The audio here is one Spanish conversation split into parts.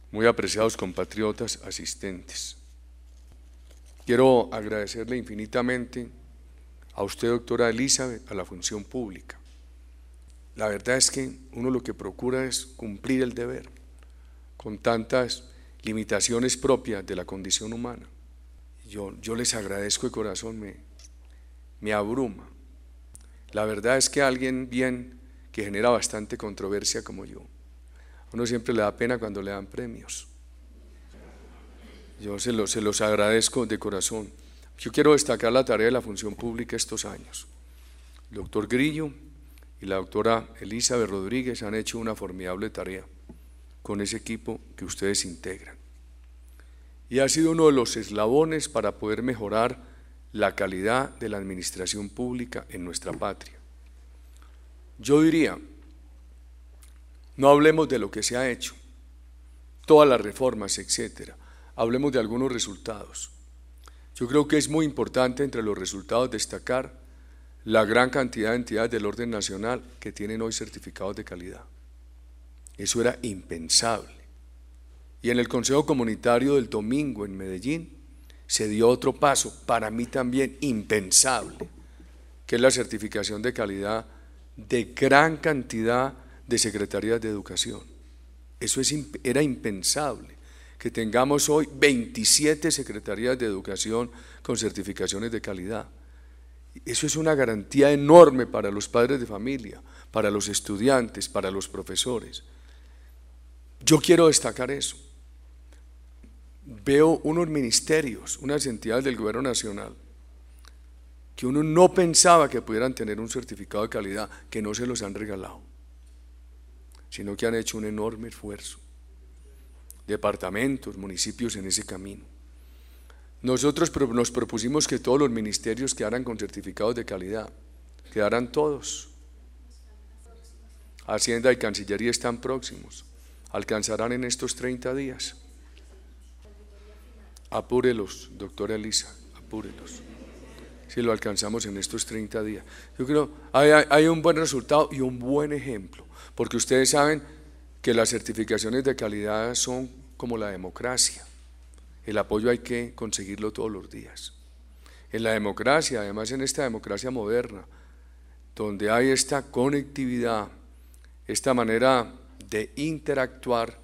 muy apreciados compatriotas asistentes. Quiero agradecerle infinitamente a usted, doctora Elizabeth, a la función pública. La verdad es que uno lo que procura es cumplir el deber con tantas limitaciones propias de la condición humana. Yo les agradezco de corazón, me abruma. La verdad es que alguien bien que genera bastante controversia como yo, uno siempre le da pena cuando le dan premios. Yo se los agradezco de corazón. Yo quiero destacar la tarea de la función pública estos años. El doctor Grillo y la doctora Elizabeth Rodríguez han hecho una formidable tarea con ese equipo que ustedes integran. Y ha sido uno de los eslabones para poder mejorar la calidad de la administración pública en nuestra patria. Yo diría, no hablemos de lo que se ha hecho, todas las reformas, etcétera. Hablemos de algunos resultados. Yo creo que es muy importante entre los resultados destacar la gran cantidad de entidades del orden nacional que tienen hoy certificados de calidad. Eso era impensable. Y en el Consejo Comunitario del domingo en Medellín se dio otro paso, para mí también impensable, que es la certificación de calidad de gran cantidad de secretarías de educación. Eso era impensable, que tengamos hoy 27 secretarías de educación con certificaciones de calidad. Eso es una garantía enorme para los padres de familia, para los estudiantes, para los profesores. Yo quiero destacar eso. Veo unos ministerios, unas entidades del gobierno nacional, que uno no pensaba que pudieran tener un certificado de calidad, que no se los han regalado, sino que han hecho un enorme esfuerzo. Departamentos, municipios en ese camino. Nosotros nos propusimos que todos los ministerios quedaran con certificados de calidad, quedaran todos. Hacienda y Cancillería están próximos, alcanzarán en estos 30 días. Apúrelos, doctora Elisa, apúrelos. Si lo alcanzamos en estos 30 días. Yo creo hay un buen resultado y un buen ejemplo, porque ustedes saben que las certificaciones de calidad son como la democracia. El apoyo hay que conseguirlo todos los días. En la democracia, además en esta democracia moderna, donde hay esta conectividad, esta manera de interactuar,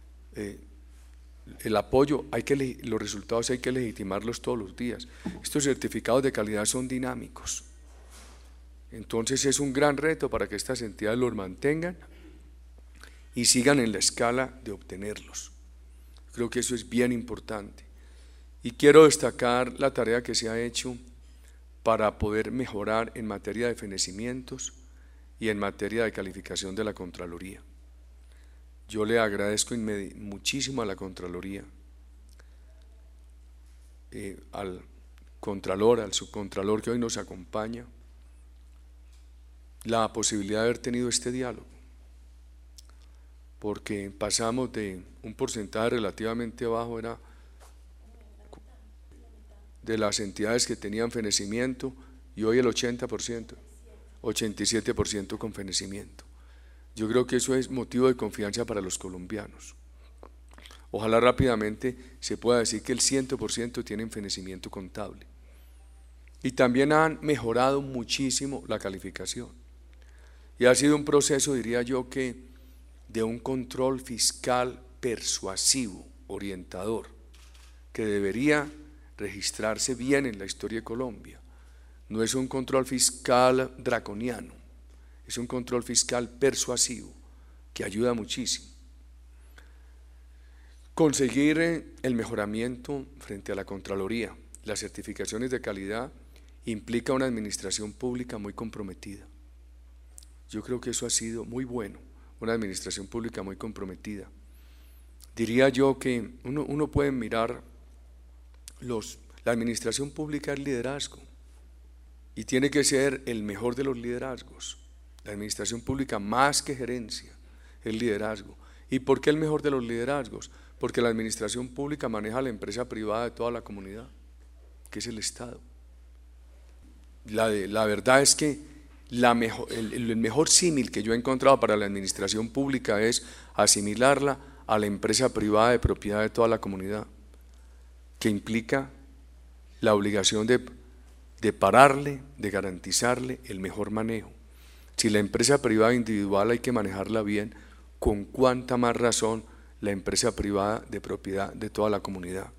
el apoyo, los resultados hay que legitimarlos todos los días. Estos certificados de calidad son dinámicos. Entonces es un gran reto para que estas entidades los mantengan y sigan en la escala de obtenerlos. Creo que eso es bien importante. Y quiero destacar la tarea que se ha hecho para poder mejorar en materia de fenecimientos y en materia de calificación de la Contraloría. Yo le agradezco muchísimo a la Contraloría, al Contralor, al Subcontralor que hoy nos acompaña, la posibilidad de haber tenido este diálogo, porque pasamos de un porcentaje relativamente bajo, era de las entidades que tenían fenecimiento, y hoy el 80%, 87% con fenecimiento. Yo creo que eso es motivo de confianza para los colombianos. Ojalá rápidamente se pueda decir que el 100% tienen fenecimiento contable. Y también han mejorado muchísimo la calificación. Y ha sido un proceso, diría yo, que de un control fiscal persuasivo, orientador, que debería registrarse bien en la historia de Colombia. No es un control fiscal draconiano. Es un control fiscal persuasivo que ayuda muchísimo. Conseguir el mejoramiento frente a la Contraloría, las certificaciones de calidad, implica una administración pública muy comprometida. Yo creo que eso ha sido muy bueno, una administración pública muy comprometida. Diría yo que uno puede mirar, la administración pública es liderazgo y tiene que ser el mejor de los liderazgos. La administración pública, más que gerencia, es liderazgo. ¿Y por qué el mejor de los liderazgos? Porque la administración pública maneja la empresa privada de toda la comunidad, que es el Estado. La verdad es que el mejor símil que yo he encontrado para la administración pública es asimilarla a la empresa privada de propiedad de toda la comunidad, que implica la obligación de pararle, de garantizarle el mejor manejo. Si la empresa privada individual hay que manejarla bien, con cuánta más razón la empresa privada de propiedad de toda la comunidad.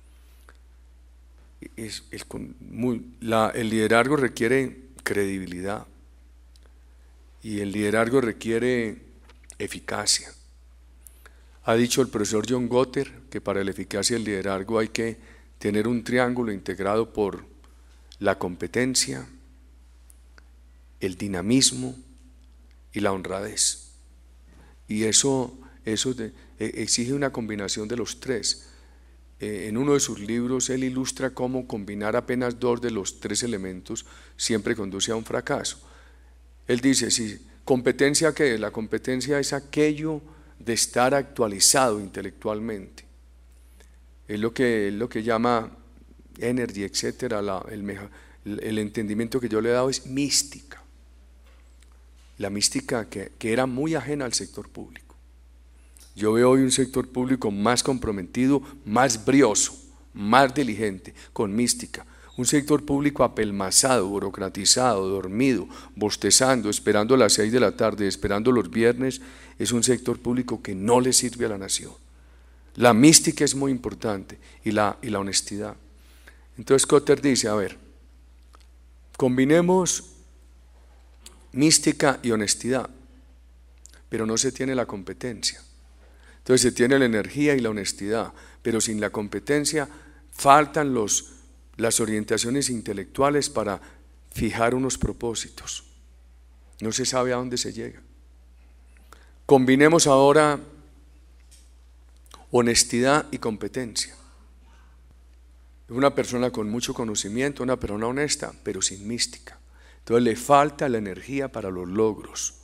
El liderazgo requiere credibilidad y el liderazgo requiere eficacia. Ha dicho el profesor John Gotter que para la eficacia del liderazgo hay que tener un triángulo integrado por la competencia, el dinamismo y la honradez. Y eso exige una combinación de los tres. En uno de sus libros él ilustra cómo combinar apenas 2 de los 3 elementos siempre conduce a un fracaso. Él dice, si competencia, ¿qué es? La competencia es aquello de estar actualizado intelectualmente. Es lo que llama energy, etcétera. El entendimiento que yo le he dado es mística. La mística que era muy ajena al sector público. Yo veo hoy un sector público más comprometido, más brioso, más diligente, con mística. Un sector público apelmazado, burocratizado, dormido, bostezando, esperando a las 6 de la tarde, esperando los viernes, es un sector público que no le sirve a la nación. La mística es muy importante y la honestidad. Entonces Kotter dice, a ver, combinemos mística y honestidad, pero no se tiene la competencia. Entonces se tiene la energía y la honestidad, pero sin la competencia faltan las orientaciones intelectuales para fijar unos propósitos. No se sabe a dónde se llega. Combinemos ahora honestidad y competencia. Una persona con mucho conocimiento, una persona honesta, pero sin mística. Entonces le falta la energía para los logros.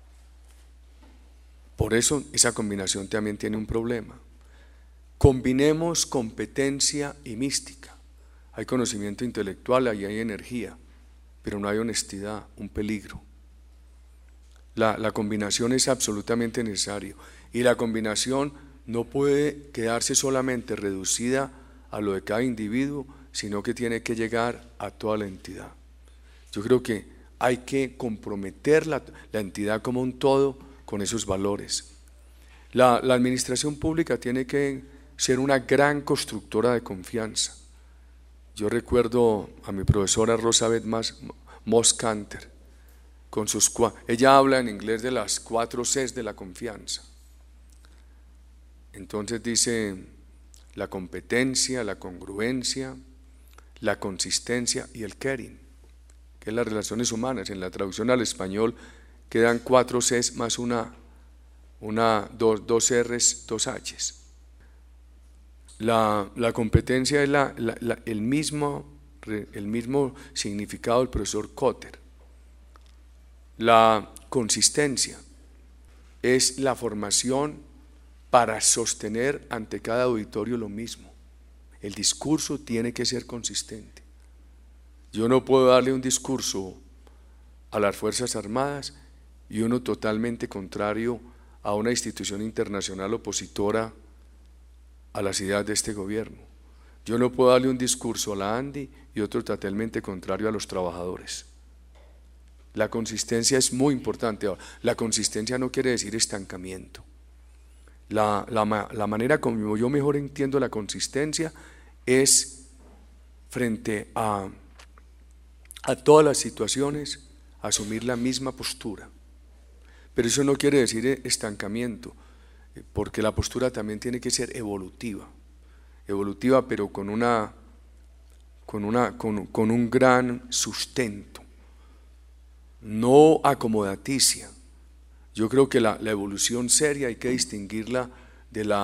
Por eso esa combinación también tiene un problema. Combinemos competencia y mística. Hay conocimiento intelectual, ahí hay energía, pero no hay honestidad, un peligro. La combinación es absolutamente necesaria y la combinación no puede quedarse solamente reducida a lo de cada individuo, sino que tiene que llegar a toda la entidad. Yo creo que hay que comprometer la entidad como un todo con esos valores. La administración pública tiene que ser una gran constructora de confianza. Yo recuerdo a mi profesora Rosabeth Moss-Kanter, ella habla en inglés de las 4 Cs de la confianza. Entonces dice la competencia, la congruencia, la consistencia y el caring, que es las relaciones humanas. En la traducción al español quedan 4 Cs más dos Rs, 2 Hs. La competencia es el mismo significado del profesor Kotter. La consistencia es la formación para sostener ante cada auditorio lo mismo. El discurso tiene que ser consistente. Yo no puedo darle un discurso a las Fuerzas Armadas y uno totalmente contrario a una institución internacional opositora a las ideas de este gobierno. Yo no puedo darle un discurso a la ANDI y otro totalmente contrario a los trabajadores. La consistencia es muy importante. La consistencia no quiere decir estancamiento. La manera como yo mejor entiendo la consistencia es frente a todas las situaciones asumir la misma postura. Pero eso no quiere decir estancamiento, porque la postura también tiene que ser evolutiva, pero con un gran sustento, no acomodaticia. Yo creo que la evolución seria hay que distinguirla del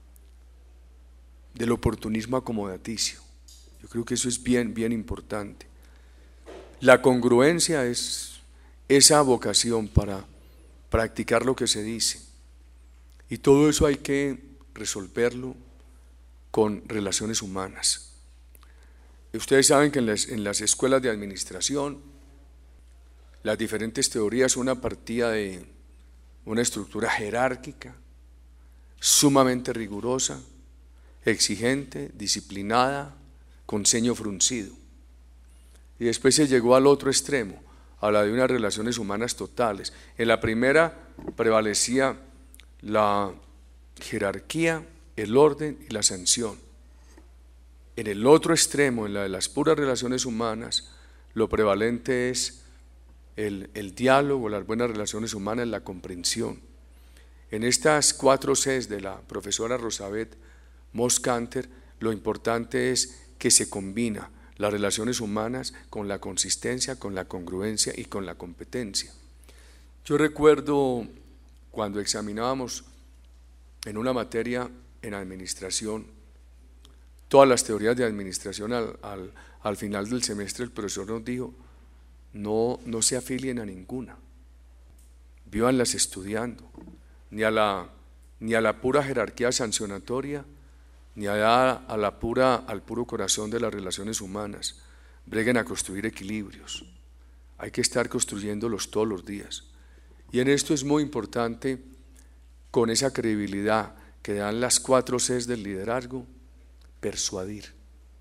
oportunismo acomodaticio. Yo creo que eso es bien importante. La congruencia es esa vocación para practicar lo que se dice. Y todo eso hay que resolverlo con relaciones humanas. Ustedes saben que en las escuelas de administración, las diferentes teorías son una partida de una estructura jerárquica, sumamente rigurosa, exigente, disciplinada, con ceño fruncido. Y después se llegó al otro extremo, a la de unas relaciones humanas totales. En la primera prevalecía la jerarquía, el orden y la sanción. En el otro extremo, en la de las puras relaciones humanas, lo prevalente es el diálogo, las buenas relaciones humanas, la comprensión. En estas 4 Cs de la profesora Rosabeth Moscanter, lo importante es que se combina las relaciones humanas con la consistencia, con la congruencia y con la competencia. Yo recuerdo cuando examinábamos en una materia en administración, todas las teorías de administración, al final del semestre el profesor nos dijo, no se afilien a ninguna, vívanlas estudiando, ni a la pura jerarquía sancionatoria, ni al puro corazón de las relaciones humanas. Breguen a construir equilibrios, hay que estar construyéndolos todos los días. Y en esto es muy importante, con esa credibilidad que dan las 4 Cs del liderazgo, persuadir.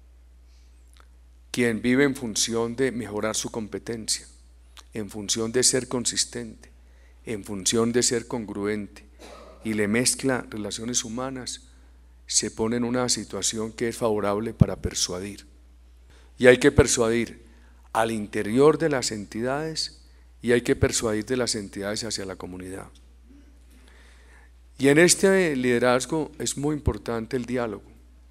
Quien vive en función de mejorar su competencia, en función de ser consistente, en función de ser congruente, y le mezcla relaciones humanas, se pone en una situación que es favorable para persuadir. Y hay que persuadir al interior de las entidades y hay que persuadir de las entidades hacia la comunidad. Y en este liderazgo es muy importante el diálogo.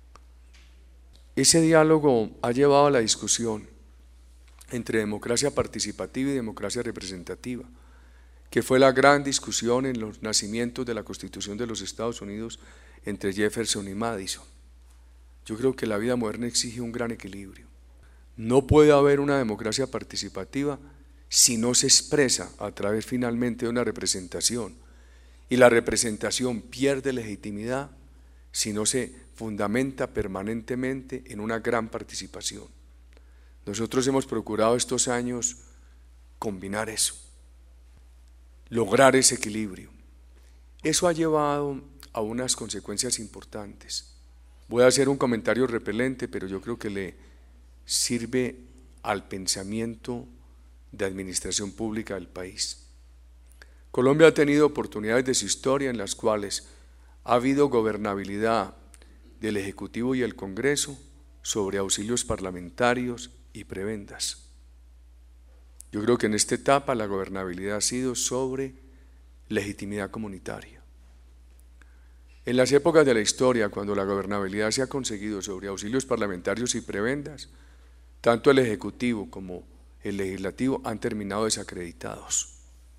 Ese diálogo ha llevado a la discusión entre democracia participativa y democracia representativa, que fue la gran discusión en los nacimientos de la Constitución de los Estados Unidos entre Jefferson y Madison. Yo creo que la vida moderna exige un gran equilibrio. No puede haber una democracia participativa si no se expresa a través finalmente de una representación, y la representación pierde legitimidad si no se fundamenta permanentemente en una gran participación. Nosotros hemos procurado estos años combinar eso, lograr ese equilibrio. Eso ha llevado a unas consecuencias importantes. Voy a hacer un comentario repelente, pero yo creo que le sirve al pensamiento de administración pública del país. Colombia ha tenido oportunidades de su historia en las cuales ha habido gobernabilidad del Ejecutivo y el Congreso sobre auxilios parlamentarios y prebendas. Yo creo que en esta etapa la gobernabilidad ha sido sobre legitimidad comunitaria. En las épocas de la historia, cuando la gobernabilidad se ha conseguido sobre auxilios parlamentarios y prebendas, tanto el Ejecutivo como el Legislativo han terminado desacreditados.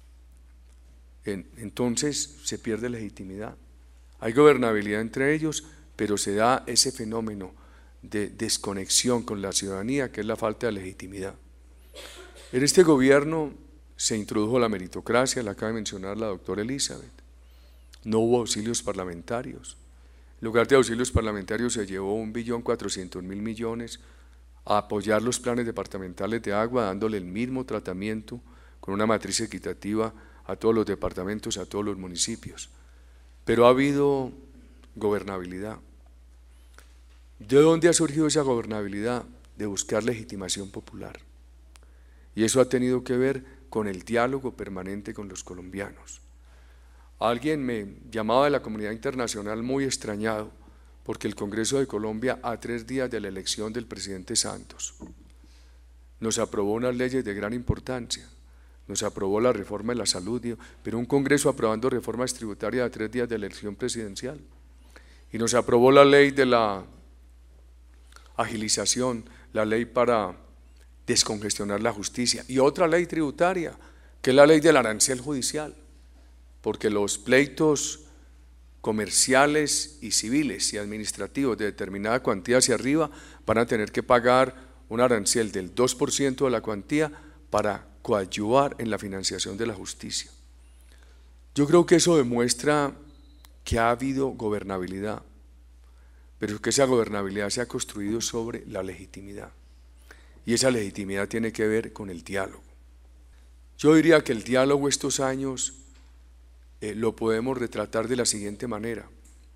Entonces se pierde legitimidad. Hay gobernabilidad entre ellos, pero se da ese fenómeno de desconexión con la ciudadanía, que es la falta de legitimidad. En este gobierno se introdujo la meritocracia, la acaba de mencionar la doctora Elizabeth. No hubo auxilios parlamentarios. En lugar de auxilios parlamentarios se llevó 1.400.000.000.000 a apoyar los planes departamentales de agua, dándole el mismo tratamiento con una matriz equitativa a todos los departamentos, a todos los municipios. Pero ha habido gobernabilidad. ¿De dónde ha surgido esa gobernabilidad? De buscar legitimación popular. Y eso ha tenido que ver con el diálogo permanente con los colombianos. Alguien me llamaba de la comunidad internacional muy extrañado porque el Congreso de Colombia, a 3 días de la elección del presidente Santos, nos aprobó unas leyes de gran importancia, nos aprobó la reforma de la salud, pero un Congreso aprobando reformas tributarias a 3 días de la elección presidencial, y nos aprobó la ley de la agilización, la ley para descongestionar la justicia, y otra ley tributaria, que es la ley del arancel judicial, porque los pleitos comerciales y civiles y administrativos de determinada cuantía hacia arriba van a tener que pagar un arancel del 2% de la cuantía para coadyuvar en la financiación de la justicia. Yo creo que eso demuestra que ha habido gobernabilidad, pero que esa gobernabilidad se ha construido sobre la legitimidad, y esa legitimidad tiene que ver con el diálogo. Yo diría que el diálogo estos años lo podemos retratar de la siguiente manera.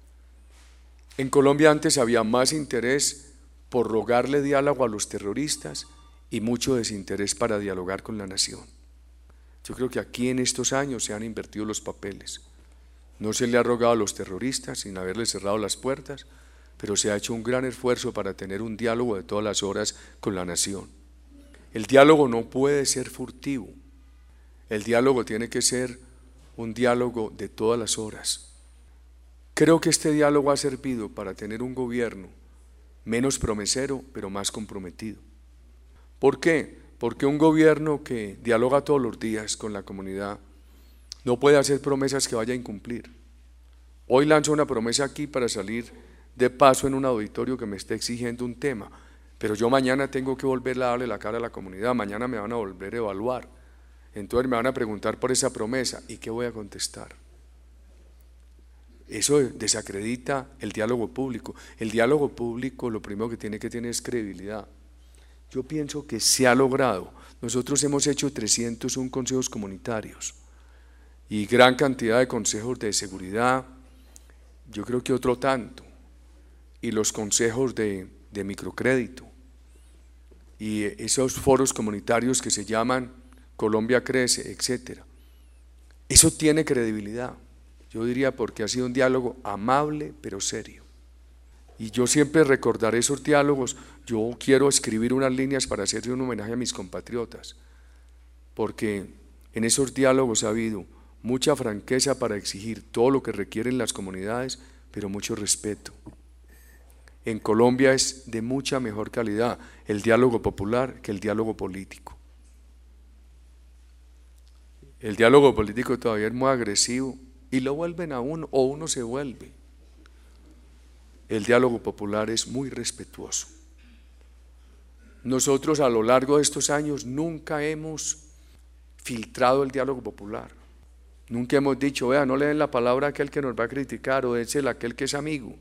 En Colombia antes había más interés por rogarle diálogo a los terroristas y mucho desinterés para dialogar con la nación. Yo creo que aquí en estos años se han invertido los papeles. No se le ha rogado a los terroristas sin haberles cerrado las puertas, pero se ha hecho un gran esfuerzo para tener un diálogo de todas las horas con la nación. El diálogo no puede ser furtivo. El diálogo tiene que ser un diálogo de todas las horas. Creo que este diálogo ha servido para tener un gobierno menos promesero, pero más comprometido. ¿Por qué? Porque un gobierno que dialoga todos los días con la comunidad no puede hacer promesas que vaya a incumplir. Hoy lanzo una promesa aquí para salir de paso en un auditorio que me esté exigiendo un tema, pero yo mañana tengo que volver a darle la cara a la comunidad, mañana me van a volver a evaluar, entonces me van a preguntar por esa promesa, ¿y qué voy a contestar? Eso desacredita el diálogo público. El diálogo público lo primero que tiene que tener es credibilidad. Yo pienso que se ha logrado. Nosotros hemos hecho 301 consejos comunitarios y gran cantidad de consejos de seguridad, yo creo que otro tanto, y los consejos de microcrédito, y esos foros comunitarios que se llaman Colombia Crece, etcétera. Eso tiene credibilidad, yo diría, porque ha sido un diálogo amable pero serio. Y yo siempre recordaré esos diálogos. Yo quiero escribir unas líneas para hacerle un homenaje a mis compatriotas, porque en esos diálogos ha habido mucha franqueza para exigir todo lo que requieren las comunidades, pero mucho respeto. En Colombia es de mucha mejor calidad el diálogo popular que el diálogo político. El diálogo político todavía es muy agresivo y lo vuelven a uno o uno se vuelve. El diálogo popular es muy respetuoso. Nosotros a lo largo de estos años nunca hemos filtrado el diálogo popular. Nunca hemos dicho, vea, no le den la palabra a aquel que nos va a criticar, o dénsela a aquel que es amigo,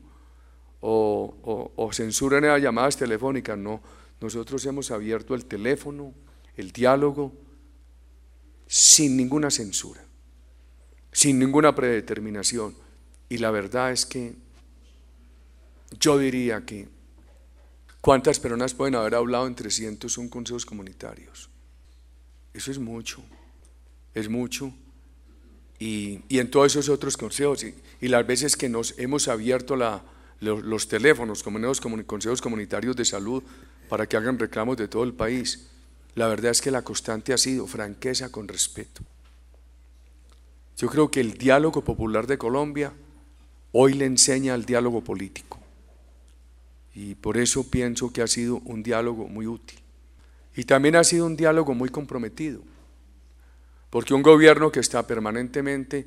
o censuren las llamadas telefónicas. No, nosotros hemos abierto el teléfono, el diálogo, sin ninguna censura, sin ninguna predeterminación. Y la verdad es que yo diría que ¿cuántas personas pueden haber hablado en 301 consejos comunitarios? Eso es mucho, es mucho. Y en todos esos otros consejos, y las veces que nos hemos abierto los teléfonos, como en los consejos comunitarios de salud, para que hagan reclamos de todo el país, la verdad es que la constante ha sido franqueza con respeto. Yo creo que el diálogo popular de Colombia hoy le enseña al diálogo político. Y por eso pienso que ha sido un diálogo muy útil. Y también ha sido un diálogo muy comprometido, porque un gobierno que está permanentemente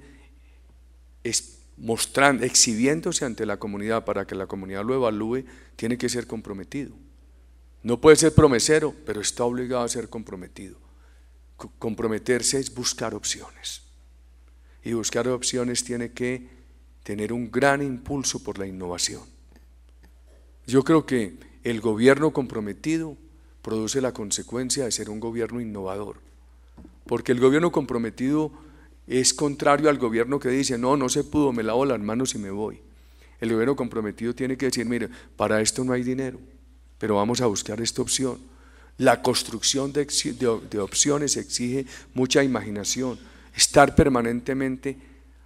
exhibiéndose ante la comunidad para que la comunidad lo evalúe, tiene que ser comprometido. No puede ser promesero, pero está obligado a ser comprometido. Comprometerse es buscar opciones. Y buscar opciones tiene que tener un gran impulso por la innovación. Yo creo que el gobierno comprometido produce la consecuencia de ser un gobierno innovador, porque el gobierno comprometido es contrario al gobierno que dice, no se pudo, me lavo las manos y me voy. El gobierno comprometido tiene que decir, mire, para esto no hay dinero, pero vamos a buscar esta opción. La construcción de opciones exige mucha imaginación, estar permanentemente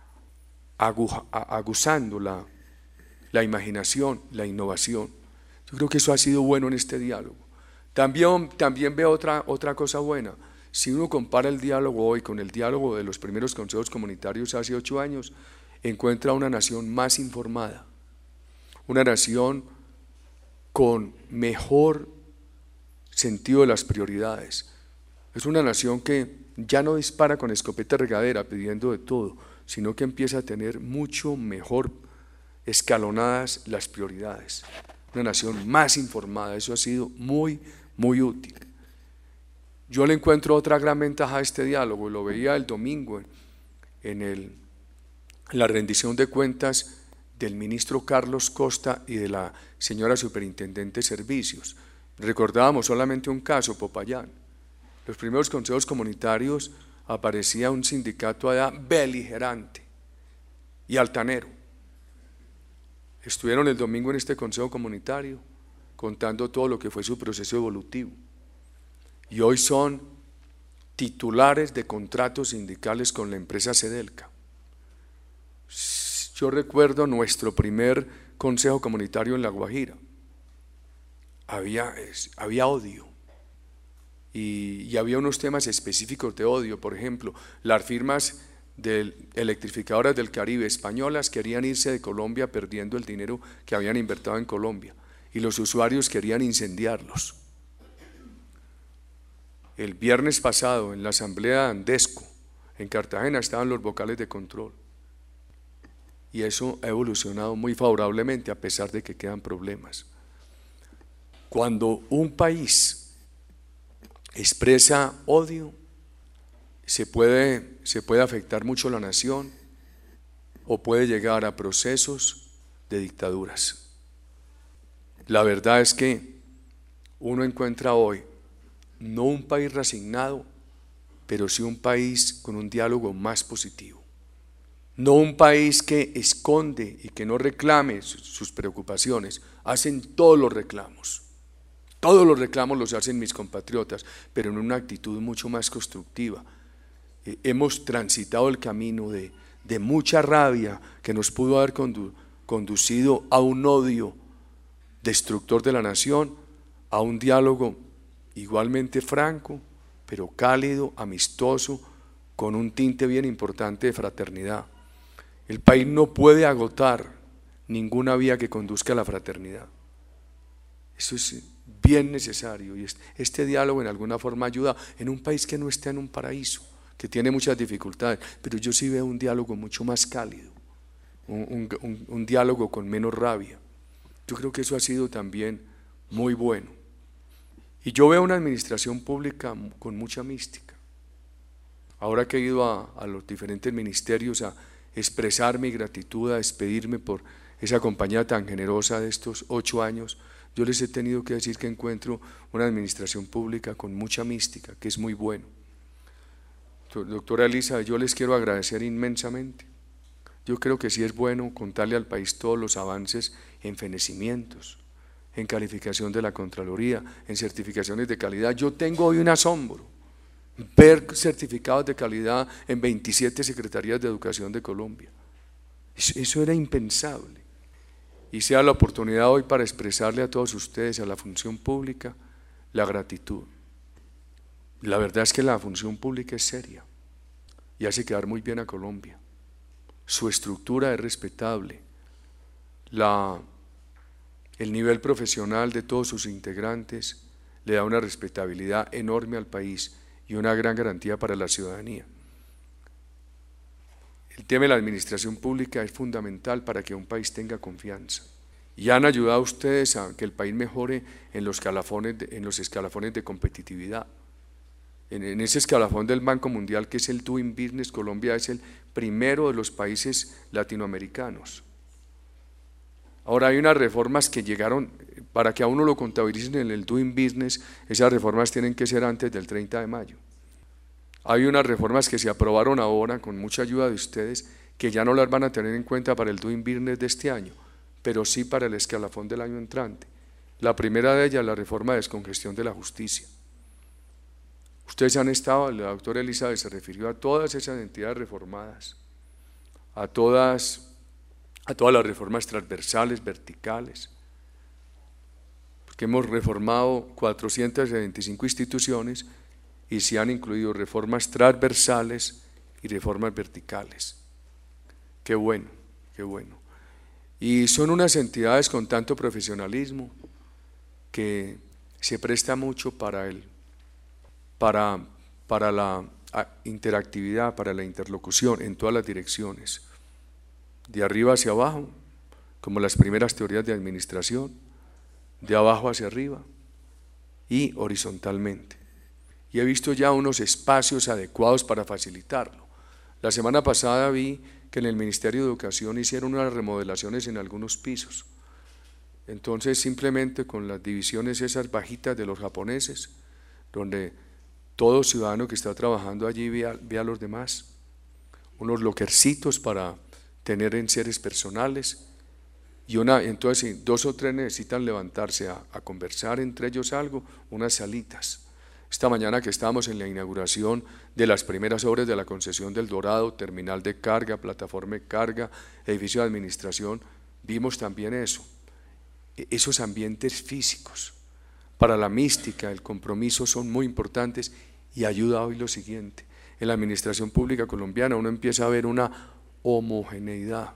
aguzando la imaginación, la innovación. Yo creo que eso ha sido bueno en este diálogo. También veo otra cosa buena. Si uno compara el diálogo hoy con el diálogo de los primeros consejos comunitarios hace 8 años, encuentra una nación más informada, una nación con mejor sentido de las prioridades. Es una nación que ya no dispara con escopeta regadera pidiendo de todo, sino que empieza a tener mucho mejor escalonadas las prioridades. Una nación más informada, eso ha sido muy, muy útil. Yo le encuentro otra gran ventaja a este diálogo, lo veía el domingo en la rendición de cuentas del ministro Carlos Costa y de la señora superintendente de servicios. Recordábamos solamente un caso, Popayán. Los primeros consejos comunitarios aparecía un sindicato allá beligerante y altanero. estuvieron el domingo en este consejo comunitario contando todo lo que fue su proceso evolutivo. Y hoy son titulares de contratos sindicales con la empresa Sedelca. Yo recuerdo nuestro primer consejo comunitario en La Guajira. Había odio y había unos temas específicos de odio. Por ejemplo, las firmas de electrificadoras del Caribe españolas querían irse de Colombia perdiendo el dinero que habían invertido en Colombia, y los usuarios querían incendiarlos. El viernes pasado en la asamblea de Andesco en Cartagena estaban los vocales de control, y eso ha evolucionado muy favorablemente a pesar de que quedan problemas. Cuando un país expresa odio, se puede afectar mucho la nación o puede llegar a procesos de dictaduras. La verdad es que uno encuentra hoy no un país resignado, pero sí un país con un diálogo más positivo. No un país que esconde y que no reclame sus preocupaciones. Hacen todos los reclamos. Todos los reclamos los hacen mis compatriotas, pero en una actitud mucho más constructiva. Hemos transitado el camino de mucha rabia que nos pudo haber conducido a un odio destructor de la nación, a un diálogo igualmente franco, pero cálido, amistoso, con un tinte bien importante de fraternidad. El país no puede agotar ninguna vía que conduzca a la fraternidad. Eso es bien necesario, y este diálogo en alguna forma ayuda en un país que no está en un paraíso, que tiene muchas dificultades, pero yo sí veo un diálogo mucho más cálido, un diálogo con menos rabia. Yo creo que eso ha sido también muy bueno. Y yo veo una administración pública con mucha mística. Ahora que he ido a los diferentes ministerios a expresar mi gratitud, a despedirme por esa compañía tan generosa de estos 8 años, yo les he tenido que decir que encuentro una administración pública con mucha mística, que es muy bueno. Doctora Elisa, yo les quiero agradecer inmensamente. Yo creo que sí es bueno contarle al país todos los avances en fenecimientos, en calificación de la Contraloría, en certificaciones de calidad. Yo tengo hoy un asombro ver certificados de calidad en 27 secretarías de educación de Colombia. Eso era impensable. Y sea la oportunidad hoy para expresarle a todos ustedes, a la función pública, la gratitud. La verdad es que la función pública es seria y hace quedar muy bien a Colombia. Su estructura es respetable, el nivel profesional de todos sus integrantes le da una respetabilidad enorme al país y una gran garantía para la ciudadanía. El tema de la administración pública es fundamental para que un país tenga confianza. Y han ayudado ustedes a que el país mejore en los escalafones de competitividad. En ese escalafón del Banco Mundial, que es el Doing Business, Colombia es el primero de los países latinoamericanos. Ahora hay unas reformas que llegaron, para que a uno lo contabilicen en el Doing Business, esas reformas tienen que ser antes del 30 de mayo. Hay unas reformas que se aprobaron ahora con mucha ayuda de ustedes, que ya no las van a tener en cuenta para el Doing Business de este año, pero sí para el escalafón del año entrante. La primera de ellas, la reforma de descongestión de la justicia. Ustedes han estado, la doctora Elizabeth se refirió a todas esas entidades reformadas, a todas las reformas transversales, verticales, porque hemos reformado 475 instituciones y se han incluido reformas transversales y reformas verticales. Qué bueno, qué bueno. Y son unas entidades con tanto profesionalismo que se presta mucho para la interactividad, para la interlocución en todas las direcciones, de arriba hacia abajo, como las primeras teorías de administración, de abajo hacia arriba y horizontalmente. Y he visto ya unos espacios adecuados para facilitarlo. La semana pasada vi que en el Ministerio de Educación hicieron unas remodelaciones en algunos pisos. Entonces simplemente con las divisiones esas bajitas de los japoneses, donde todo ciudadano que está trabajando allí ve a los demás, unos lockercitos para tener enseres personales entonces si 2 o 3 necesitan levantarse a conversar entre ellos algo, unas salitas. Esta mañana que estábamos en la inauguración de las primeras obras de la concesión del Dorado, terminal de carga, plataforma de carga, edificio de administración, vimos también eso, esos ambientes físicos para la mística, el compromiso son muy importantes y ayuda hoy lo siguiente, en la administración pública colombiana uno empieza a ver una homogeneidad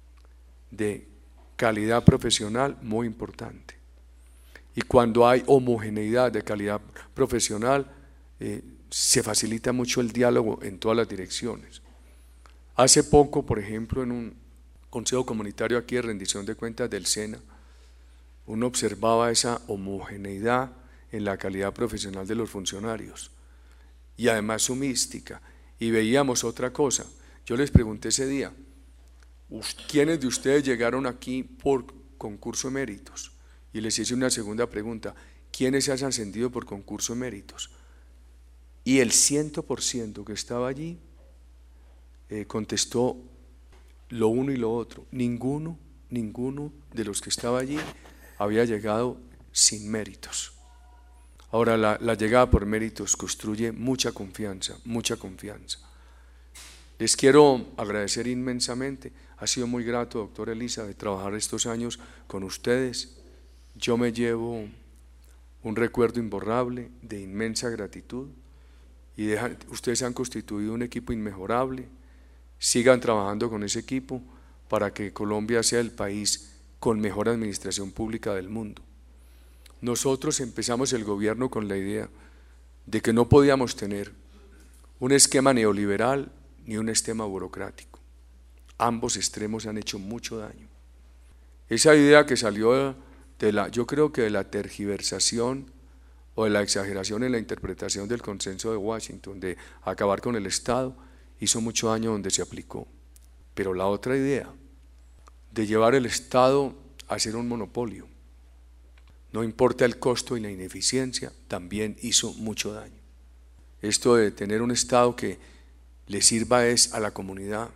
de calidad profesional muy importante. Y cuando hay homogeneidad de calidad profesional, se facilita mucho el diálogo en todas las direcciones. Hace poco, por ejemplo, en un consejo comunitario aquí de rendición de cuentas del SENA, uno observaba esa homogeneidad en la calidad profesional de los funcionarios y además su mística. Y veíamos otra cosa. Yo les pregunté ese día, ¿quiénes de ustedes llegaron aquí por concurso de méritos? Y les hice una segunda pregunta, ¿quiénes se han ascendido por concurso de méritos? Y el 100% que estaba allí contestó lo uno y lo otro. Ninguno de los que estaba allí había llegado sin méritos. Ahora la llegada por méritos construye mucha confianza, mucha confianza. Les quiero agradecer inmensamente, ha sido muy grato, doctora Elisa, de trabajar estos años con ustedes. Yo me llevo un recuerdo imborrable de inmensa gratitud y ustedes han constituido un equipo inmejorable. Sigan trabajando con ese equipo para que Colombia sea el país con mejor administración pública del mundo. Nosotros empezamos el gobierno con la idea de que no podíamos tener un esquema neoliberal ni un esquema burocrático. Ambos extremos han hecho mucho daño. Esa idea que salió yo creo que de la tergiversación o de la exageración en la interpretación del consenso de Washington de acabar con el Estado, hizo mucho daño donde se aplicó. Pero la otra idea de llevar el Estado a ser un monopolio, no importa el costo y la ineficiencia, también hizo mucho daño. Esto de tener un Estado que le sirva a la comunidad,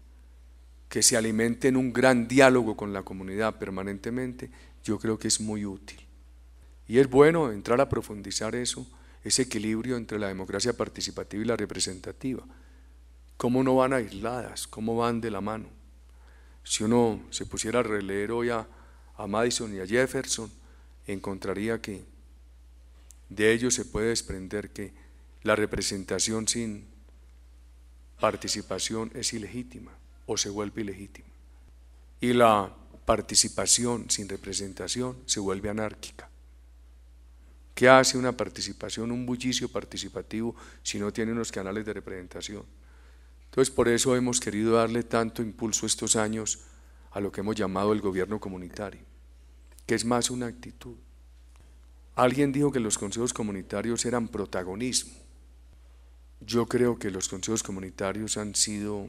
que se alimente en un gran diálogo con la comunidad permanentemente, yo creo que es muy útil. Y es bueno entrar a profundizar eso, ese equilibrio entre la democracia participativa y la representativa. ¿Cómo no van aisladas? ¿Cómo van de la mano? Si uno se pusiera a releer hoy a Madison y a Jefferson, encontraría que de ellos se puede desprender que la representación sin participación es ilegítima o se vuelve ilegítima. Y la participación sin representación se vuelve anárquica. ¿Qué hace una participación, un bullicio participativo si no tiene unos canales de representación? Entonces por eso hemos querido darle tanto impulso estos años a lo que hemos llamado el gobierno comunitario, que es más una actitud. Alguien dijo que los consejos comunitarios eran protagonismo. Yo creo que los consejos comunitarios han sido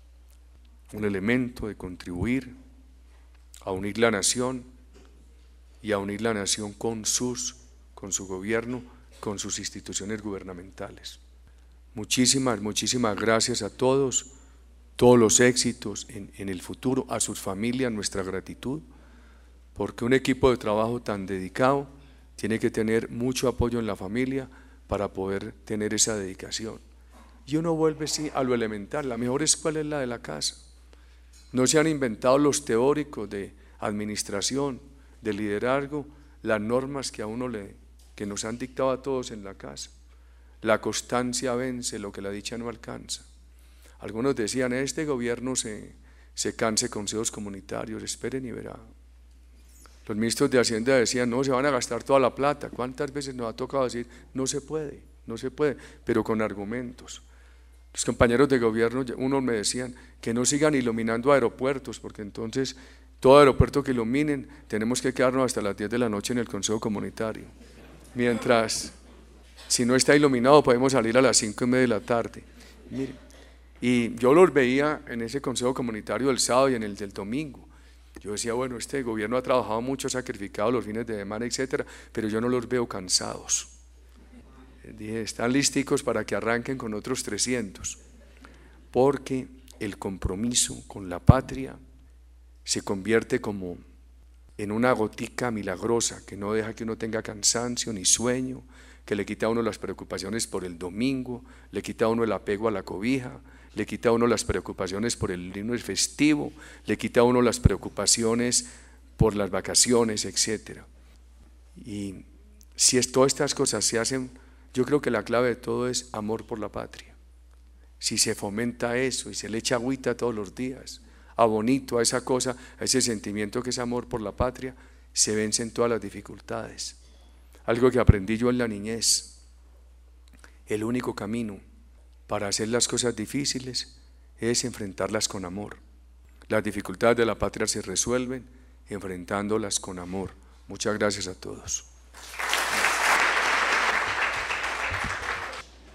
un elemento de contribuir a unir la nación y a unir la nación con su gobierno, con sus instituciones gubernamentales. Muchísimas gracias a todos los éxitos en el futuro, a sus familias, nuestra gratitud, porque un equipo de trabajo tan dedicado tiene que tener mucho apoyo en la familia para poder tener esa dedicación. Y uno vuelve sí a lo elemental, la mejor escuela es la de la casa. No se han inventado los teóricos de administración, de liderazgo, las normas que que nos han dictado a todos en la casa. La constancia vence lo que la dicha no alcanza. Algunos decían, este gobierno se canse consejos comunitarios, esperen y verán. Los ministros de Hacienda decían, no, se van a gastar toda la plata. ¿Cuántas veces nos ha tocado decir, no se puede, pero con argumentos? Los compañeros de gobierno, unos me decían que no sigan iluminando aeropuertos, porque entonces todo aeropuerto que iluminen tenemos que quedarnos hasta las 10 de la noche en el consejo comunitario. Mientras, si no está iluminado, podemos salir a las 5:30 de la tarde. Mire, y yo los veía en ese consejo comunitario del sábado y en el del domingo. Yo decía, bueno, este gobierno ha trabajado mucho, sacrificado los fines de semana, etcétera, pero yo no los veo cansados. Dije, están listicos para que arranquen con otros 300, porque el compromiso con la patria se convierte como en una gotica milagrosa que no deja que uno tenga cansancio ni sueño, que le quita a uno las preocupaciones por el domingo, le quita a uno el apego a la cobija, le quita a uno las preocupaciones por el lunes festivo, le quita a uno las preocupaciones por las vacaciones, etc. Y si todas estas cosas se hacen, yo creo que la clave de todo es amor por la patria. Si se fomenta eso y se le echa agüita todos los días, a bonito, a esa cosa, a ese sentimiento que es amor por la patria, se vencen todas las dificultades. Algo que aprendí yo en la niñez: el único camino para hacer las cosas difíciles es enfrentarlas con amor. Las dificultades de la patria se resuelven enfrentándolas con amor. Muchas gracias a todos.